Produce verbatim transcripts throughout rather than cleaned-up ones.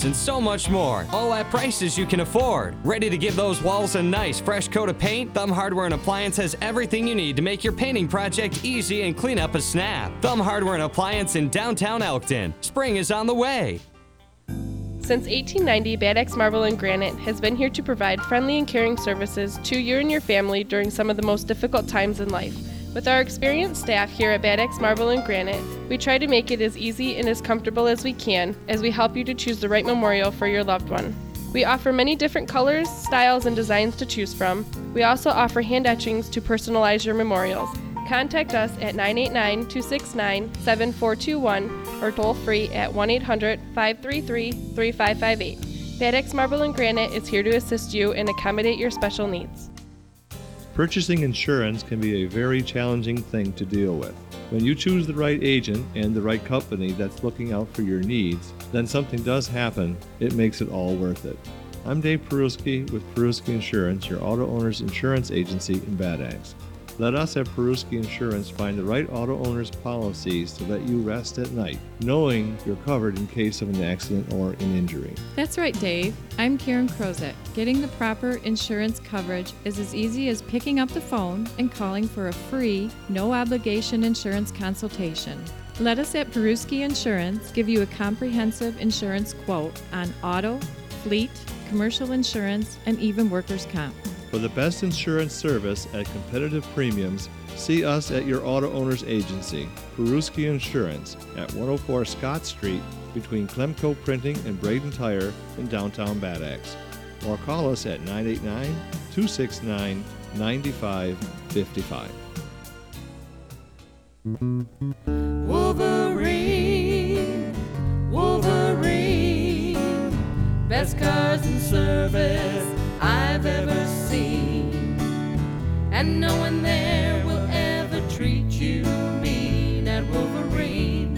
and so much more, all at prices you can afford. Ready to give those walls a nice, fresh coat of paint? Thumb Hardware and Appliance has everything you need to make your painting project easy and clean up a snap. Thumb Hardware and Appliance in downtown Elkton. Spring is on the way. Since eighteen ninety, Bad Axe Marble and Granite has been here to provide friendly and caring services to you and your family during some of the most difficult times in life. With our experienced staff here at Bad Axe Marble and Granite, we try to make it as easy and as comfortable as we can as we help you to choose the right memorial for your loved one. We offer many different colors, styles, and designs to choose from. We also offer hand etchings to personalize your memorials. Contact us at nine eight nine, two six nine, seven four two one or toll free at one eight hundred, five three three, three five five eight. Bad Axe Marble and Granite is here to assist you and accommodate your special needs. Purchasing insurance can be a very challenging thing to deal with. When you choose the right agent and the right company that's looking out for your needs, then something does happen, it makes it all worth it. I'm Dave Peruski with Peruski Insurance, your auto owner's insurance agency in Bad Axe. Let us at Peruski Insurance find the right auto owner's policies to let you rest at night, knowing you're covered in case of an accident or an injury. That's right, Dave. I'm Karen Crozet. Getting the proper insurance coverage is as easy as picking up the phone and calling for a free, no-obligation insurance consultation. Let us at Peruski Insurance give you a comprehensive insurance quote on auto, fleet, commercial insurance, and even workers' comp. For the best insurance service at competitive premiums, see us at your auto owner's agency, Peruski Insurance, at one oh four Scott Street between Clemco Printing and Braden Tire in downtown Bad Axe. Or call us at nine eight nine, two six nine, nine five five five. Wolverine, Wolverine, best cars and service I've ever seen, and no one there will ever treat you mean at Wolverine,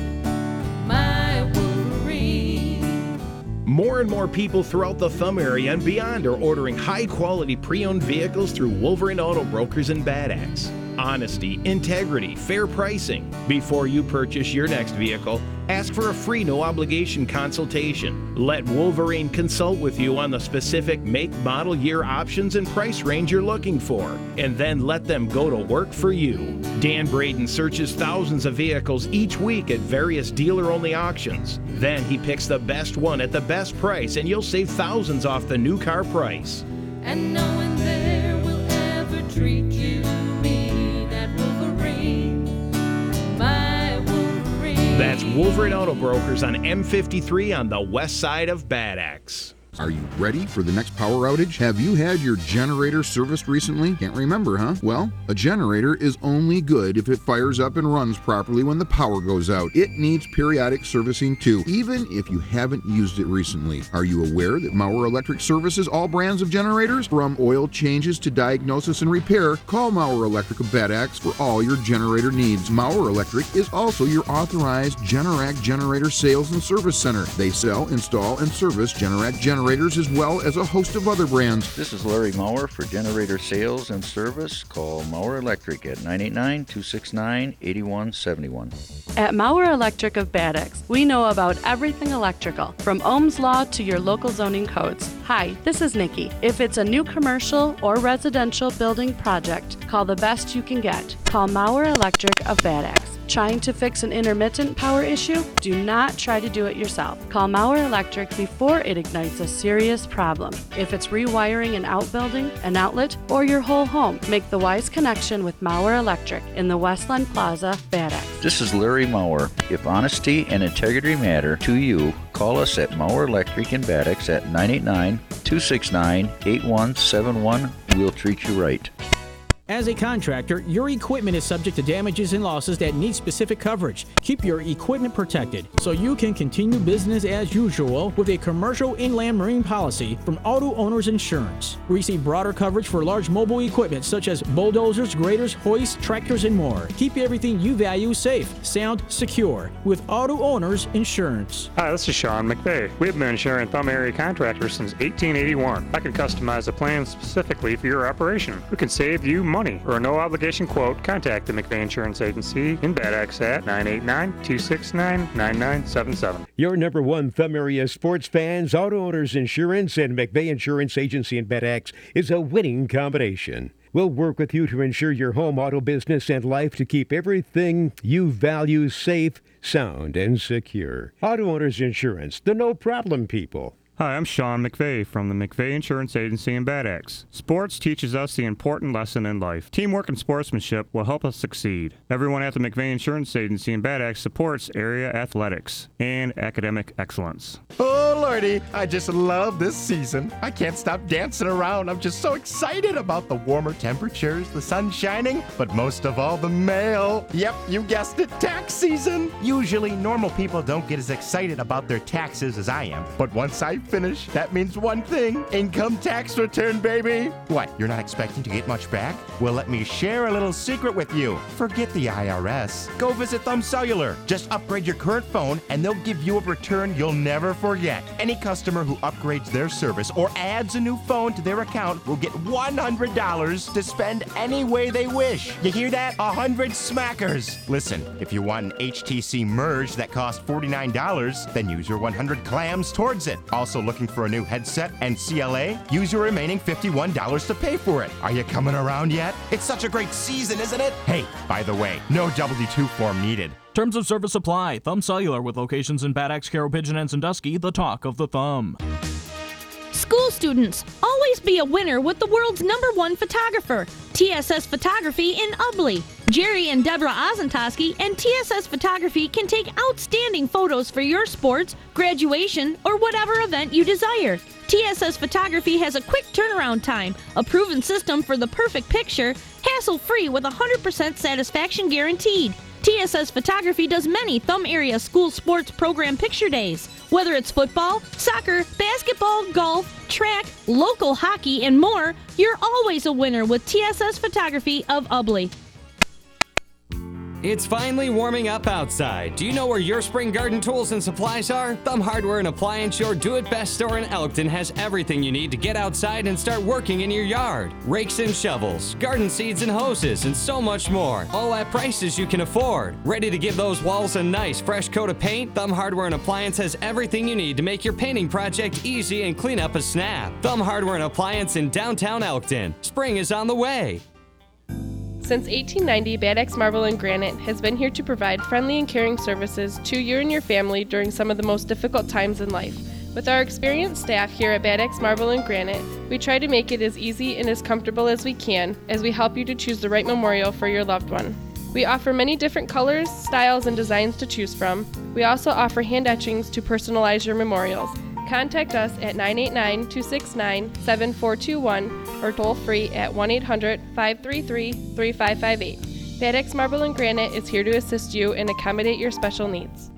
my Wolverine. More and more people throughout the Thumb area and beyond are ordering high-quality pre-owned vehicles through Wolverine Auto Brokers in Bad Axe. Honesty, integrity, fair pricing. Before you purchase your next vehicle, ask for a free no-obligation consultation. Let Wolverine consult with you on the specific make, model, year options and price range you're looking for, and then let them go to work for you. Dan Braden searches thousands of vehicles each week at various dealer-only auctions. Then he picks the best one at the best price, and you'll save thousands off the new car price. And no one there will ever treat you mean at Wolverine, my Wolverine. That's Wolverine Auto Brokers on M fifty-three on the west side of Bad Axe. Are you ready for the next power outage? Have you had your generator serviced recently? Can't remember, huh? Well, a generator is only good if it fires up and runs properly when the power goes out. It needs periodic servicing too, even if you haven't used it recently. Are you aware that Mauer Electric services all brands of generators? From oil changes to diagnosis and repair, call Mauer Electric of Bad Axe for all your generator needs. Mauer Electric is also your authorized Generac generator sales and service center. They sell, install, and service Generac generators as well as a host of other brands. This is Larry Mauer for generator sales and service. Call Mauer Electric at nine eight nine, two six nine, eight one seven one. At Mauer Electric of Bad Axe, we know about everything electrical, from Ohm's Law to your local zoning codes. Hi, this is Nikki. If it's a new commercial or residential building project, call the best you can get. Call Mauer Electric of Bad Axe. Trying to fix an intermittent power issue? Do not try to do it yourself. Call Mauer Electric before it ignites a serious problem. If it's rewiring an outbuilding, an outlet, or your whole home, make the wise connection with Mauer Electric in the Westland Plaza, Bad Axe. This is Larry Mauer. If honesty and integrity matter to you, call us at Mauer Electric in Bad Axe at nine eight nine, two six nine, eight one seven one. We'll treat you right. As a contractor, your equipment is subject to damages and losses that need specific coverage. Keep your equipment protected so you can continue business as usual with a commercial inland marine policy from Auto Owners Insurance. Receive broader coverage for large mobile equipment such as bulldozers, graders, hoists, tractors, and more. Keep everything you value safe, sound, secure with Auto Owners Insurance. Hi, this is Sean McVeigh. We've been insuring Thumb area contractors since eighteen eighty-one. I can customize a plan specifically for your operation. We can save you money money. For a no-obligation quote, contact the McVeigh Insurance Agency in Bad Axe at nine eight nine, two six nine, nine nine seven seven. Your number one thumb area sports fans, Auto Owners Insurance and McVeigh Insurance Agency in Bad Axe is a winning combination. We'll work with you to ensure your home, auto business, and life to keep everything you value safe, sound, and secure. Auto Owners Insurance, the no-problem people. Hi, I'm Sean McVeigh from the McVeigh Insurance Agency in Bad Axe. Sports teaches us the important lesson in life. Teamwork and sportsmanship will help us succeed. Everyone at the McVeigh Insurance Agency in Bad Axe supports area athletics and academic excellence. Oh, Lordy, I just love this season. I can't stop dancing around. I'm just so excited about the warmer temperatures, the sun shining, but most of all, the mail. Yep, you guessed it, tax season. Usually, normal people don't get as excited about their taxes as I am, but once I finish, that means one thing: income tax return, baby. What, you're not expecting to get much back? Well, let me share a little secret with you. Forget the I R S. Go visit Thumb Cellular. Just upgrade your current phone and they'll give you a return you'll never forget. Any customer who upgrades their service or adds a new phone to their account will get one hundred dollars to spend any way they wish. You hear that? one hundred smackers. Listen, if you want an H T C Merge that costs forty-nine dollars, then use your one hundred clams towards it. Also looking for a new headset and C L A? Use your remaining fifty-one dollars to pay for it. Are you coming around yet? It's such a great season, isn't it? Hey, by the way, no W two form needed. Terms of service apply. Thumb Cellular with locations in Bad Axe, Carroll, Pigeon, and Sandusky, the talk of the thumb. School students, always be a winner with the world's number one photographer, T S S Photography in Ubly. Jerry and Deborah Ozentoski and T S S Photography can take outstanding photos for your sports, graduation, or whatever event you desire. T S S Photography has a quick turnaround time, a proven system for the perfect picture, hassle-free with one hundred percent satisfaction guaranteed. T S S Photography does many Thumb area school sports program picture days. Whether it's football, soccer, basketball, golf, track, local hockey, and more, you're always a winner with T S S Photography of Ubly. It's finally warming up outside. Do you know where your spring garden tools and supplies are? Thumb Hardware and Appliance, your do-it-best store in Elkton, has everything you need to get outside and start working in your yard. Rakes and shovels, garden seeds and hoses, and so much more. All at prices you can afford. Ready to give those walls a nice, fresh coat of paint? Thumb Hardware and Appliance has everything you need to make your painting project easy and clean up a snap. Thumb Hardware and Appliance in downtown Elkton. Spring is on the way. Since eighteen ninety, Bad Axe Marble and Granite has been here to provide friendly and caring services to you and your family during some of the most difficult times in life. With our experienced staff here at Bad Axe Marble and Granite, we try to make it as easy and as comfortable as we can as we help you to choose the right memorial for your loved one. We offer many different colors, styles, and designs to choose from. We also offer hand etchings to personalize your memorials. Contact us at nine eight nine, two six nine, seven four two one or toll free at one eight hundred, five three three, three five five eight. Bad Axe Marble and Granite is here to assist you and accommodate your special needs.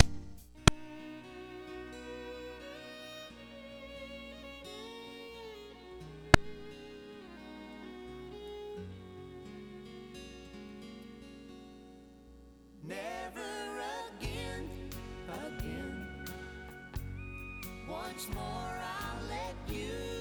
Once more I'll let you